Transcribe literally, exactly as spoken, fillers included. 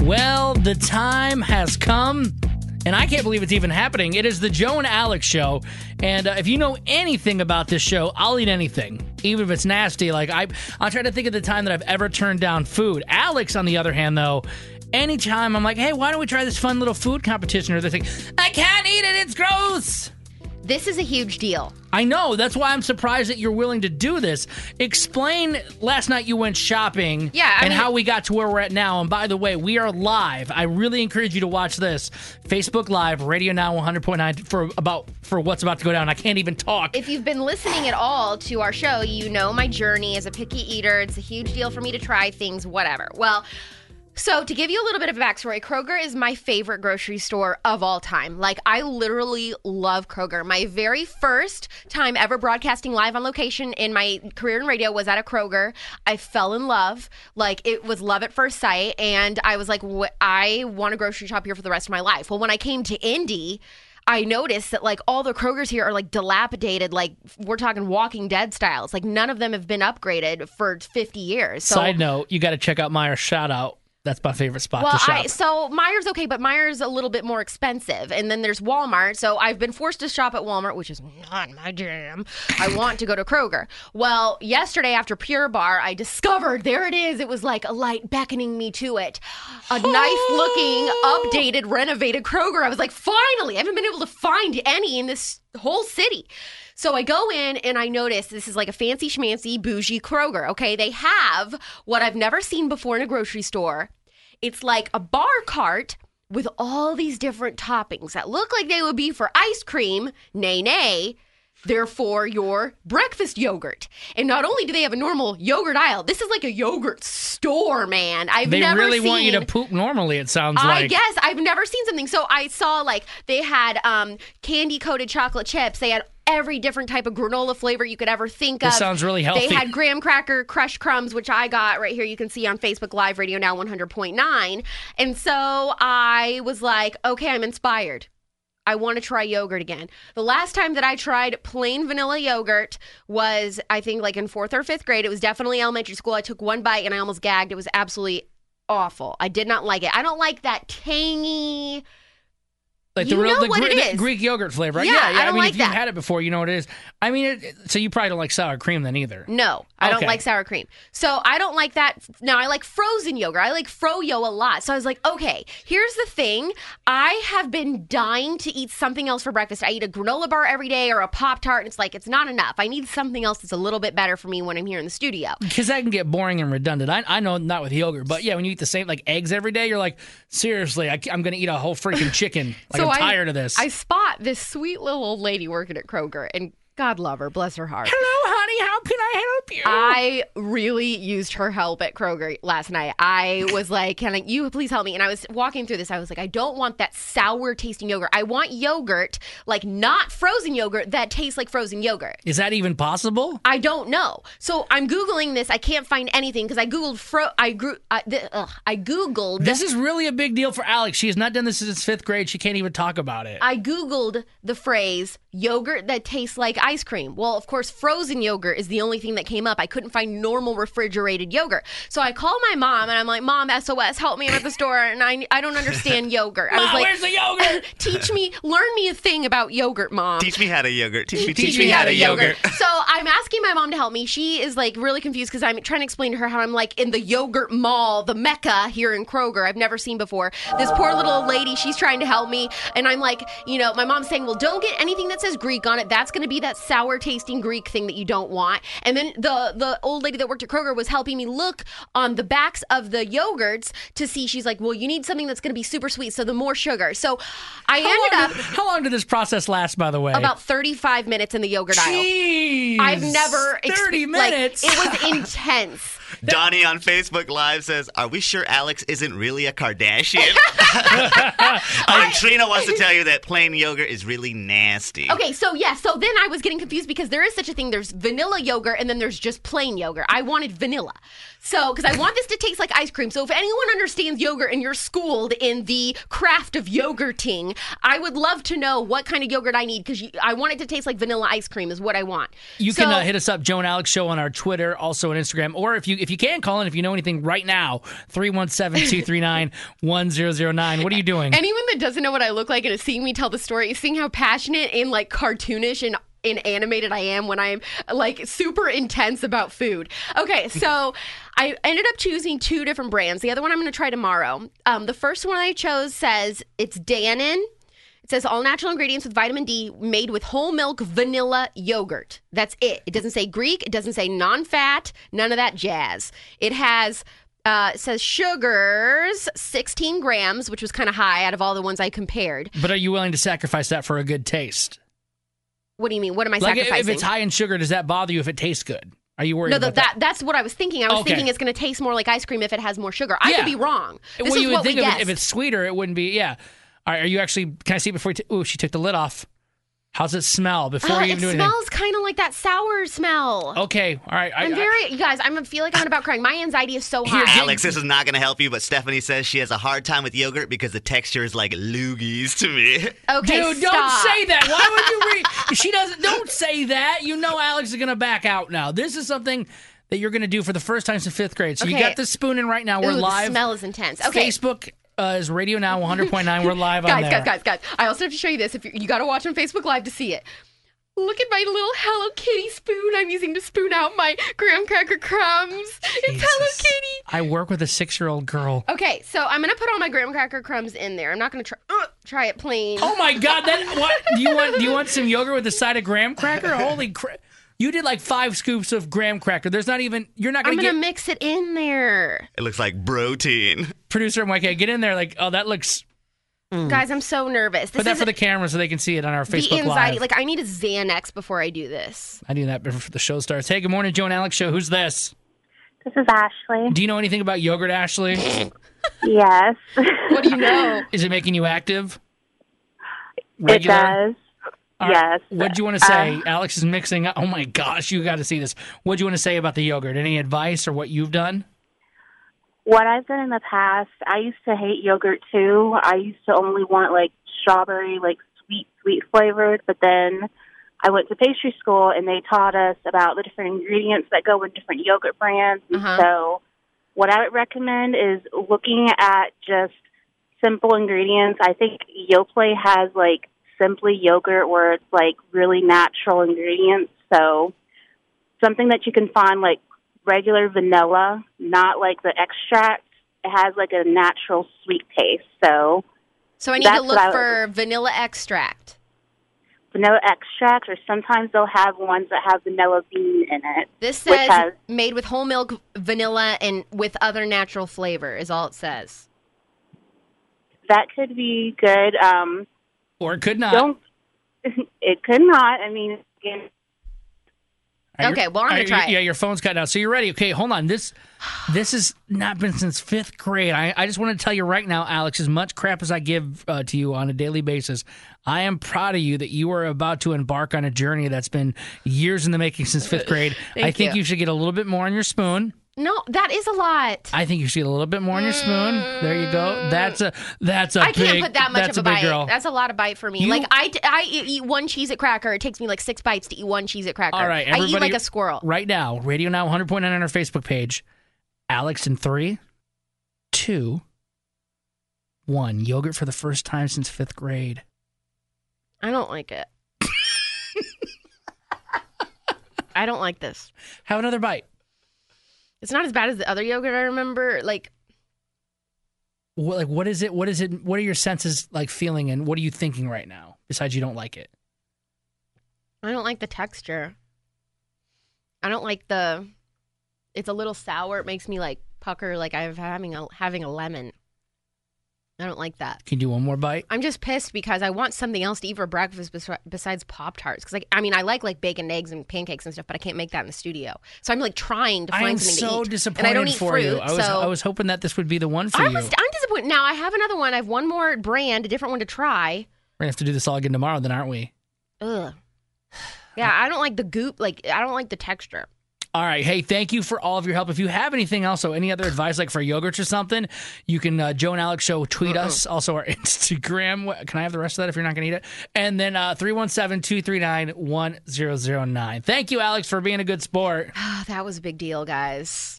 Well, the time has come, and I can't believe it's even happening. It is the Joe and Alex Show, and uh, if you know anything about this show, I'll eat anything, even if it's nasty. Like I, I'm trying to think of the time that I've ever turned down food. Alex, on the other hand, though, anytime I'm like, hey, why don't we try this fun little food competition? Or they're like, I can't eat it, it's gross. This is a huge deal. I know. That's why I'm surprised that you're willing to do this. Explain last night you went shopping Yeah, I and mean- how we got to where we're at now. And by the way, we are live. I really encourage you to watch this. Facebook Live, Radio Now one hundred point nine for about for what's about to go down. I can't even talk. If you've been listening at all to our show, you know my journey as a picky eater. It's a huge deal for me to try things, whatever. Well, so to give you a little bit of a backstory, Kroger is my favorite grocery store of all time. Like, I literally love Kroger. My very first time ever broadcasting live on location in my career in radio was at a Kroger. I fell in love. Like, it was love at first sight. And I was like, wh- I want to grocery shop here for the rest of my life. Well, when I came to Indy, I noticed that, like, all the Krogers here are, like, dilapidated. Like, we're talking Walking Dead styles. Like, none of them have been upgraded for fifty years. So, Side note, you got to check out Meyer's shout out. That's my favorite spot well, to shop. I, so Meijer's okay, but Meijer's a little bit more expensive. And then there's Walmart. So I've been forced to shop at Walmart, which is not my jam. I want to go to Kroger. Well, yesterday after Pure Bar, I discovered, there it is. It was like a light beckoning me to it. A nice-looking, updated, renovated Kroger. I was like, finally, I haven't been able to find any in this whole city. So I go in and I notice this is like a fancy schmancy bougie Kroger, okay? They have what I've never seen before in a grocery store. It's like a bar cart with all these different toppings that look like they would be for ice cream, nay, nay. They're for your breakfast yogurt. And not only do they have a normal yogurt aisle, this is like a yogurt store, man. I've they never really seen... want you to poop normally, it sounds I like. guess. I've never seen something. So I saw, like, they had um, candy-coated chocolate chips. They had every different type of granola flavor you could ever think of. This sounds really healthy. They had graham cracker crushed crumbs, which I got right here. You can see on Facebook Live, Radio Now one hundred point nine. And so I was like, okay, I'm inspired. I want to try yogurt again. The last time that I tried plain vanilla yogurt was, I think, like in fourth or fifth grade. It was definitely elementary school. I took one bite and I almost gagged. It was absolutely awful. I did not like it. I don't like that tangy... Like you the real know the, what Gre- it the is. Greek yogurt flavor. Yeah, yeah, I don't I mean, like if you've that. had it before, you know what it is. I mean, it, so you probably don't like sour cream then either. No, I don't Okay. like sour cream. So I don't like that. Now, I like frozen yogurt. I like Froyo a lot. So I was like, okay, here's the thing. I have been dying to eat something else for breakfast. I eat a granola bar every day or a Pop-Tart, and it's like, it's not enough. I need something else that's a little bit better for me when I'm here in the studio. Because that can get boring and redundant. I, I know not with yogurt, but yeah, when you eat the same, like eggs every day, you're like, seriously, I, am going to eat a whole freaking chicken. Like, So I'm I- tired of this. I spot this sweet little old lady working at Kroger, and God love her, bless her heart. Hello, honey, how can I help you? I really used her help at Kroger last night. I was like, can I, you please help me? And I was walking through this. I was like, I don't want that sour tasting yogurt. I want yogurt, like not frozen yogurt, that tastes like frozen yogurt. Is that even possible? I don't know. So I'm Googling this. I can't find anything because I Googled, fro- I, grew, I, th- ugh, I Googled. This is really a big deal for Alex. She has not done this since fifth grade. She can't even talk about it. I Googled the phrase yogurt that tastes like ice cream. Well, of course, frozen yogurt is the only thing that came up. I couldn't find normal refrigerated yogurt. So I called my mom and I'm like, Mom, S O S, help me. I'm at the store and I, I don't understand yogurt. I was Mom, like, where's the yogurt? Teach me, learn me a thing about yogurt, Mom. Teach me how to yogurt. Teach me, Teach me how to yogurt. So I'm asking my mom to help me. She is like really confused because I'm trying to explain to her how I'm like in the yogurt mall, the Mecca here in Kroger. I've never seen before. This poor little old lady, she's trying to help me. And I'm like, you know, my mom's saying, well, don't get anything that says Greek on it. That's going to be that sour tasting Greek thing that you don't want. And then the, the old lady that worked at Kroger was helping me look on the backs of the yogurts to see. She's like, well, you need something that's going to be super sweet. So the more sugar. So I How ended long up did- how long did this process last, by the way? about thirty-five minutes in the yogurt aisle. Jeez. I've never ex- thirty like, minutes. it was intense. Donnie on Facebook Live says, are we sure Alex isn't really a Kardashian? And Trina wants to tell you that plain yogurt is really nasty. Okay, so yeah, so then I was getting confused because there is such a thing. There's vanilla yogurt and then there's just plain yogurt. I wanted vanilla. So, because I want this to taste like ice cream. So if anyone understands yogurt and you're schooled in the craft of yogurting, I would love to know what kind of yogurt I need because I want it to taste like vanilla ice cream is what I want. You So- can uh, hit us up, Joe and Alex Show, on our Twitter, also on Instagram. Or if you if you can, call in if you know anything right now. three one seven, two three nine, one zero zero nine. What are you doing? Anyone that doesn't know what I look like and is seeing me tell the story is seeing how passionate and like cartoonish and and animated I am when I'm like super intense about food. Okay, so I ended up choosing two different brands. The other one I'm going to try tomorrow. Um, the first one I chose says it's Dannon. It says all natural ingredients with vitamin D made with whole milk vanilla yogurt. That's it. It doesn't say Greek. It doesn't say non-fat. None of that jazz. It has... Uh, it says sugars, sixteen grams, which was kind of high out of all the ones I compared. But are you willing to sacrifice that for a good taste? What do you mean? What am I Like sacrificing? if it's high in sugar, does that bother you if it tastes good? Are you worried no, about that, that? that? That's what I was thinking. I was Okay. thinking it's going to taste more like ice cream if it has more sugar. I Yeah. could be wrong. This well, is you would what think we if, it, guessed. if it's sweeter, it wouldn't be. Yeah. All right. Are you actually? Can I see it before you? T- Ooh, she took the lid off. How's it smell before Uh, you it even do anything? smells kind of like that sour smell. Okay. All right. I, I'm I- very, you guys, I'm, I feel like I'm about crying. My anxiety is so Here, high. Alex, this is not going to help you, but Stephanie says she has a hard time with yogurt because the texture is like loogies to me. Okay, Dude, stop. don't say that. Why would you read? She doesn't. Don't say that. You know Alex is going to back out now. This is something that you're going to do for the first time since fifth grade. So you Okay. got the spoon in right now. We're Ooh, live. The smell is intense. Okay. Facebook uh, is Radio Now one hundred point nine. We're live on guys, there. guys, guys, guys. I also have to show you this. If you, you got to watch on Facebook Live to see it. Look at my little Hello Kitty spoon I'm using to spoon out my graham cracker crumbs. It's Hello Jesus. Kitty. I work with a six-year-old girl. Okay, so I'm gonna put all my graham cracker crumbs in there. I'm not gonna try uh, try it plain. Oh my God! That what? Do you want? Do you want some yogurt with a side of graham cracker? Holy crap! You did like five scoops of graham cracker. There's not even. You're not I'm gonna gonna get. mix it in there. It looks like protein. Producer Mike, get in there. Like, oh, that looks. Guys, I'm so nervous. This Put that is for the camera so they can see it on our the Facebook anxiety. Live. Like I need a Xanax before I do this. I do that before the show starts. Hey, good morning, Joe and Alex Show. Who's this? This is Ashley. Do you know anything about yogurt, Ashley? Yes. What do you know? Is it making you active? It Regular? does. All right. Yes. What'd you want to say? Uh, Alex is mixing. Oh my gosh, you got to see this. What'd you want to say about the yogurt? Any advice or what you've done? What I've done in the past, I used to hate yogurt too. I used to only want like strawberry, like sweet, sweet flavored. But then I went to pastry school and they taught us about the different ingredients that go in different yogurt brands. And Uh-huh. so what I would recommend is looking at just simple ingredients. I think Yoplait has like Simply yogurt where it's like really natural ingredients. So something that you can find like regular vanilla, not like the extract. It has like a natural sweet taste. So So I need to That's look what I for vanilla extract. vanilla extract, or sometimes they'll have ones that have vanilla bean in it. This which says has- made with whole milk, vanilla, and with other natural flavor is all it says. That could be good. Um, Or it could not. don't. It could not. I mean, again, All right, Okay, you're- well, I'm all gonna right, try Yeah, it. your phone's cut out. So you're ready. Okay, hold on. This this has not been since fifth grade. I, I just want to tell you right now, Alex, as much crap as I give uh, to you on a daily basis, I am proud of you that you are about to embark on a journey that's been years in the making since fifth grade. Thank I think you. you should get a little bit more on your spoon. No, that is a lot. I think you should get a little bit more on your spoon. There you go. That's a that's a I can't big, put that much that's of a, a bite. big girl. That's a lot of bite for me. You- like I, I eat one Cheez-It cracker. It takes me like six bites to eat one Cheez-It cracker. All right, I eat everybody- like a squirrel. Right now, Radio Now one hundred point nine on our Facebook page. Alex in three, two, one. Yogurt for the first time since fifth grade. I don't like it. I don't like this. Have another bite. It's not as bad as the other yogurt I remember. Like What, like, what is it? What is it? What are your senses like feeling, and what are you thinking right now? Besides, you don't like it. I don't like the texture. I don't like the. It's a little sour. It makes me like pucker, like I'm having a having a lemon. I don't like that. Can you do one more bite? I'm just pissed because I want something else to eat for breakfast bes- besides Pop Tarts. Because like, I mean, I like like bacon, and eggs, and pancakes and stuff, but I can't make that in the studio. So I'm like trying to I find am something so to eat. disappointed and I don't eat for fruit, you. I was so I was hoping that this would be the one for I you. was, I'm disappointed. Now I have another one. I have one more brand, a different one to try. We're gonna have to do this all again tomorrow, then, aren't we? Ugh. Yeah, I don't like the goop. Like I don't like the texture. All right. Hey, thank you for all of your help. If you have anything else, or any other advice, like for yogurts or something, you can uh, Joe and Alex Show tweet Uh-uh. us. Also, our Instagram. What- Can I have the rest of that if you're not going to eat it? And then uh, three one seven, two three nine, one zero zero nine. Thank you, Alex, for being a good sport. That was a big deal, guys.